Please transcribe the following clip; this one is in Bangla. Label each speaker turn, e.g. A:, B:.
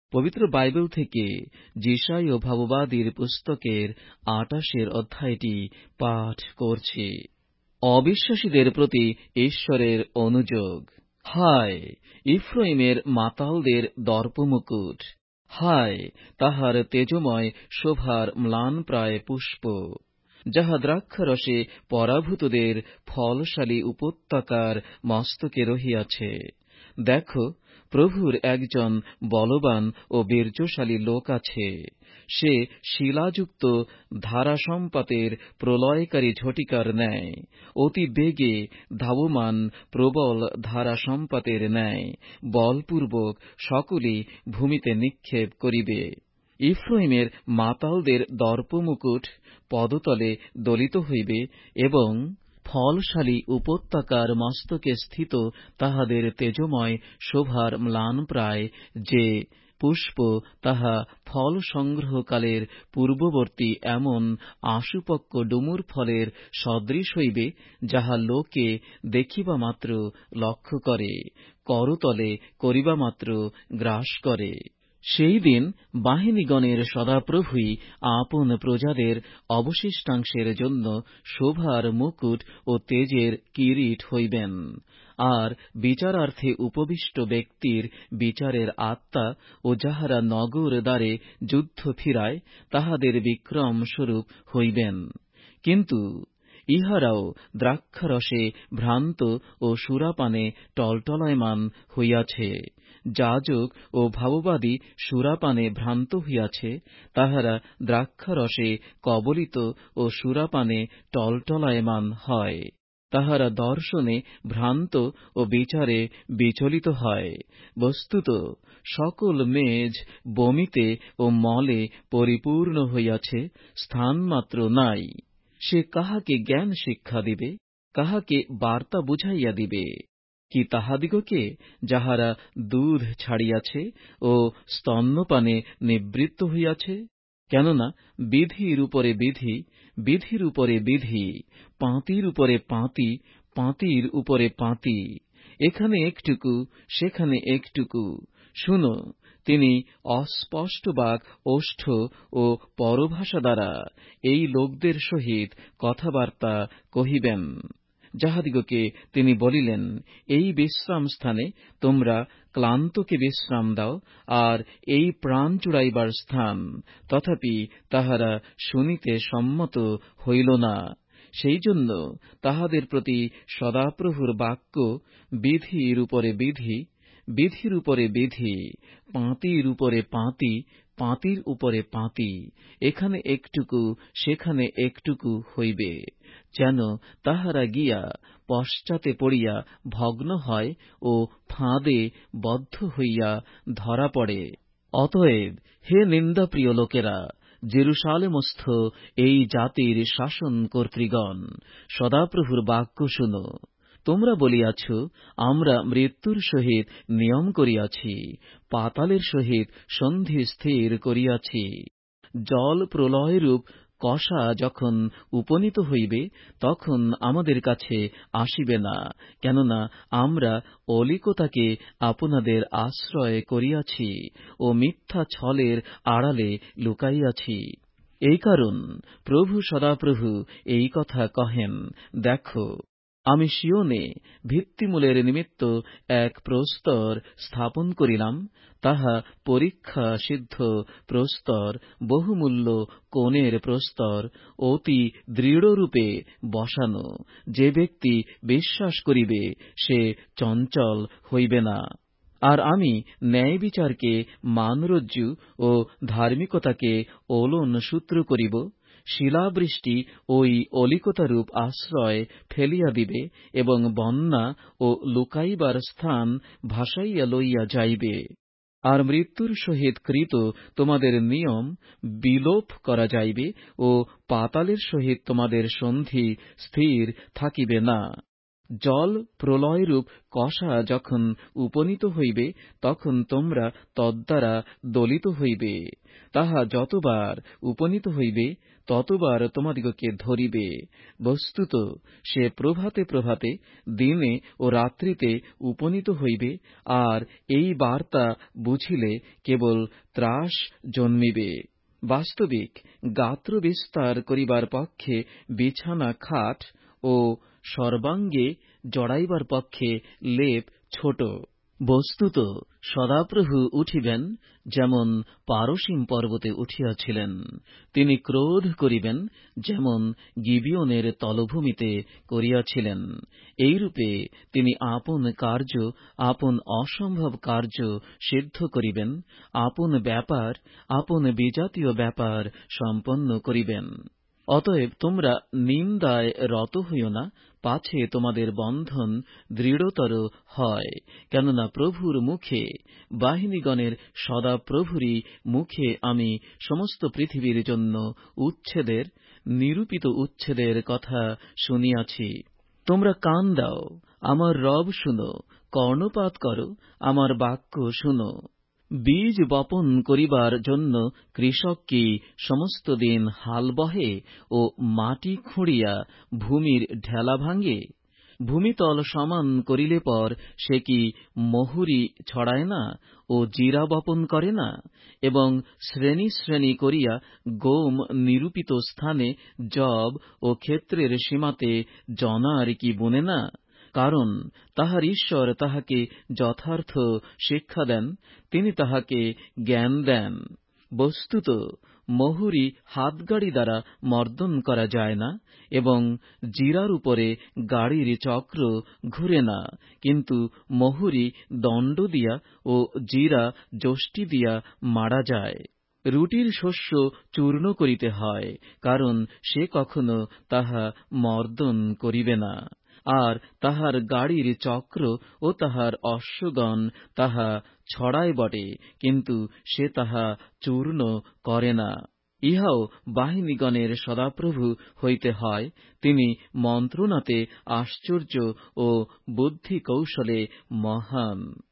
A: পবিত্র বাইবেল থেকে যিশায় ও ভাববাদীর পুস্তকের ২৮ অধ্যায়টি পাঠ করছি। অবিশ্বাসীদের প্রতি ঈশ্বরের অনুযোগ। হায় ইফ্রাইমের মাতালদের দর্পমুকুট! হায় তাহার তেজময় শোভার ম্লানপ্রায় পুষ্প, যাহা দ্রাক্ষারসে পরাভূতদের ফলশালী উপত্যকার মস্তকে রহিয়াছে। দেখো, প্রভুর একজন বলবান ও বীর্যশালী লোক আছে। সে শিলাযুক্ত ধারাসম্পাতের প্রলয়কারী ঝটিকার ন্যায়, অতি বেগে ধাবমান প্রবল ধারাসম্পাতের ন্যায় বলপূর্বক সকলই ভূমিতে নিক্ষেপ করিবে। ইফ্রাইমের মাতালদের দর্পমুকুট পদতলে দলিত হইবে এবং ফলশালী উপত্যকার মস্তকে স্থিত তাহাদের তেজময় শোভার ম্লানপ্রায় যে পুষ্প, তাহা ফল সংগ্রহকালের পূর্ববর্তী এমন আশুপক্ক ডুমুর ফলের সদৃশ হইবে, যাহা লোকে দেখিবামাত্র লক্ষ্য করে, করতলে করিবামাত্র গ্রাস করে। সেই দিন বাহিনীগণের সদাপ্রভুই আপন প্রজাদের অবশিষ্টাংশের জন্য শোভার মুকুট ও তেজের কিরীট হইবেন। আর বিচারার্থে উপবিষ্ট ব্যক্তির বিচারের আত্মা ও যাহারা নগর দ্বারে যুদ্ধ ফিরায়, তাহাদের বিক্রম স্বরূপ হইবেন। কিন্তু ইহারাও দ্রাক্ষারসে ভ্রান্ত ও সুরাপানে টলটলায়মান হইয়াছে। যাজক ও ভাববাদী সুরাপানে ভ্রান্ত হইয়াছে, তাহারা দ্রাক্ষারসে কবলিত ও সুরাপানে টলটলায়মান হয়। তাহারা দর্শনে ভ্রান্ত ও বিচারে বিচলিত হয়। বস্তুত সকল মেজ বমিতে ও মলে পরিপূর্ণ হইয়াছে, স্থানমাত্র নাই। সে কাহাকে জ্ঞান শিক্ষা দিবে? কাহাকে বার্তা বুঝাইয়া দিবে? কি তাহাদিগকে, যাহারা দুধ ছাড়িয়াছে ও স্তন্যপানে নিবৃত্ত হইয়াছে? কেননা বিধির উপরে বিধি, বিধির উপরে বিধি, পাঁতির উপরে পাঁতি, পাঁতির উপরে পাঁতি, এখানে একটুকু সেখানে একটুকু। শুনো, তিনি অস্পষ্ট বাক ওষ্ঠ ও পরভাষা দ্বারা এই লোকদের সহিত কথাবার্তা কহিবেন, যাহাদিগকে তিনি বলিলেন, এই বিশ্রাম স্থানে তোমরা ক্লান্তকে বিশ্রাম দাও, আর এই প্রাণ জুড়াইবার স্থান। তথাপি তাহারা শুনিতে সম্মত হইল না। সেই জন্য তাহাদের প্রতি সদাপ্রভুর বাক্য বিধির উপরে বিধি, বিধির উপরে বিধি, পাঁতির উপরে পাঁতি, পাঁতির উপরে পাঁতি, এখানে একটুকু সেখানে একটুকু হইবে, যেন তাহারা গিয়া পশ্চাতে পড়িয়া ভগ্ন হয় ও ফাঁদে বদ্ধ হইয়া ধরা পড়ে। অতএব হে নিন্দাপ্রিয় লোকেরা, জেরুসালেমস্থ এই জাতির শাসন কর্তৃগণ, সদাপ্রভুর বাক্য শুনো। তোমরা বলিয়াছ, আমরা মৃত্যুর সহিত নিয়ম করিয়াছি, পাতালের সহিত সন্ধি স্থির করিয়াছি। জল প্রলয়রূপ কষা যখন উপনীত হইবে, তখন আমাদের কাছে আসিবে না, কেননা আমরা অলিকতাকে আপনাদের আশ্রয় করিয়াছি ও মিথ্যা ছলের আড়ালে লুকাইয়াছি। এই কারণ প্রভু সদাপ্রভু এই কথা কহেন, দেখো, আমি সিয়নে ভিত্তিমূলের নিমিত্ত এক প্রস্তর স্থাপন করিলাম, তাহা পরীক্ষা সিদ্ধ প্রস্তর, বহুমূল্য কোণের প্রস্তর, অতি দৃঢ়রূপে বসানো। যে ব্যক্তি বিশ্বাস করিবে, সে চঞ্চল হইবে না। আর আমি ন্যায় বিচারকে মানরজ্জু ও ধার্মিকতাকে ওলন সূত্র করিব। শিলাবৃষ্টি ওই অলিকতারূপ আশ্রয় ফেলিয়া দিবে, এবং বন্যা ও লুকাইবার স্থান ভাসাইয়া লইয়া যাইবে। আর মৃত্যুর সহিত কৃত তোমাদের নিয়ম বিলোপ করা যাইবে, ও পাতালের সহিত তোমাদের সন্ধি স্থির থাকিবে না। জল প্রলয়রূপ কষা যখন উপনীত হইবে, তখন তোমরা তদ্বারা দলিত হইবে। তাহা যতবার উপনীত হইবে, ততবার তোমাদিগকে ধরিবে। বস্তুত সে প্রভাতে প্রভাতে, দিনে ও রাত্রিতে উপনীত হইবে, আর এই বার্তা বুঝিলে কেবল ত্রাস জন্মিবে। বাস্তবিক গাত্র বিস্তার করিবার পক্ষে বিছানা খাট ও সর্বাঙ্গে জড়াইবার পক্ষে লেপ ছোট। বস্তুত সদাপ্রভু উঠিবেন, যেমন পারসীম পর্বতে উঠিয়াছিলেন। তিনি ক্রোধ করিবেন, যেমন গিবিয়নের তলভূমিতে করিয়াছিলেন। এইরূপে তিনি আপন কার্য, আপন অসম্ভব কার্য সিদ্ধ করিবেন, আপন ব্যাপার, আপন বিজাতীয় ব্যাপার সম্পন্ন করিবেন। অতএব তোমরা নিন্দায় রত হইও না, পাছে তোমাদের বন্ধন দৃঢ়তর হয়। কেননা প্রভুর মুখে, বাহিনীগণের সদাপ্রভুরই মুখে আমি সমস্ত পৃথিবীর জন্য উচ্ছেদের, নিরূপিত উচ্ছেদের কথা শুনিয়াছি। তোমরা কান দাও, আমার রব শুনো, কর্ণপাত করো, আমার বাক্য শুনো। বীজ বপন করিবার জন্য কৃষক কি সমস্ত দিন হাল বহে ও মাটি খুঁড়িয়া ভূমির ঢেলা ভাঙে? ভূমিতল সমান করিলে পর সে কি মহুরি ছড়ায় না ও জিরা বপন করে না? এবং শ্রেণী শ্রেণী করিয়া গম নিরূপিত স্থানে যব ও ক্ষেত্রের সীমাতে জনার কি বুনে না? কারণ তাহার ঈশ্বর তাহাকে যথার্থ শিক্ষা দেন, তিনি তাহাকে জ্ঞান দেন। বস্তুত মহুরি হাতগাড়ি দ্বারা মর্দন করা যায় না, এবং জিরার উপরে গাড়ির চক্র ঘুরে না, কিন্তু মহুরি দণ্ড দিয়া ও জিরা যষ্টি দিয়া মারা যায়। রুটির শস্য চূর্ণ করিতে হয়, কারণ সে কখনো তাহা মর্দন করিবে না। আর তাহার গাড়ির চক্র ও তাহার অশ্বগণ তাহা ছড়ায় বটে, কিন্তু সে তাহা চূর্ণ করে না। ইহাও বাহিনীগণের সদাপ্রভু হইতে হয়। তিনি মন্ত্রণাতে আশ্চর্য ও বুদ্ধি কৌশলে মহান।